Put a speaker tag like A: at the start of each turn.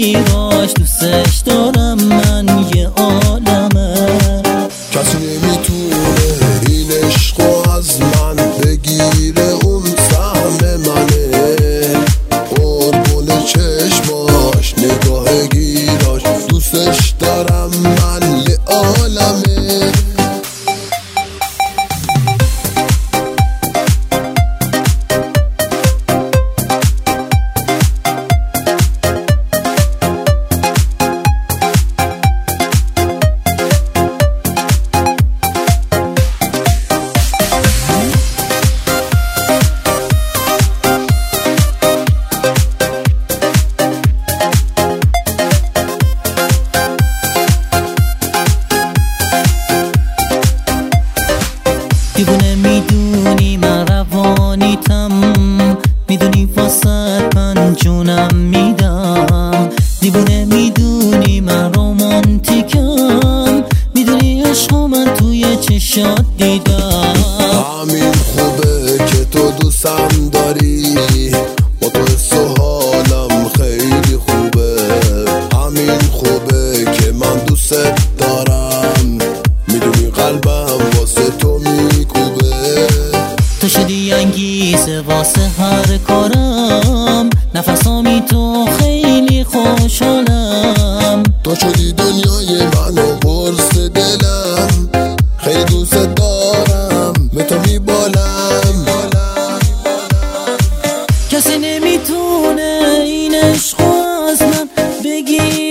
A: گیراش، دوستش دارم من یه عالمه.
B: کسی نمیتونه این عشقو از من بگیره، اون سهم منه، قربون چشماش، نگاه گیراش، دوستش دارم من یه عالمه.
A: دیوونه میدونی من روانیتم، میدونی واسه من جونم میدم. دیوونه میدونی من رومانتیکم، میدونی عشقو من توی چشات دیدم.
B: همین خوبه که تو دوستم داری، با تو حس و حالم خیلی خوبه. همین خوبه که من دوست دارم، میدونی قلبم واسه تو میکوبه.
A: تو شدی انگیزه واسه هر کارم، نفسامی تو خیلی خوشحالم.
B: تو شدی دنیای من و قرص دلم، خیلی دوست دارم، به تو میبالم.
A: کسی نمیتونه این عشقو از من بگیر.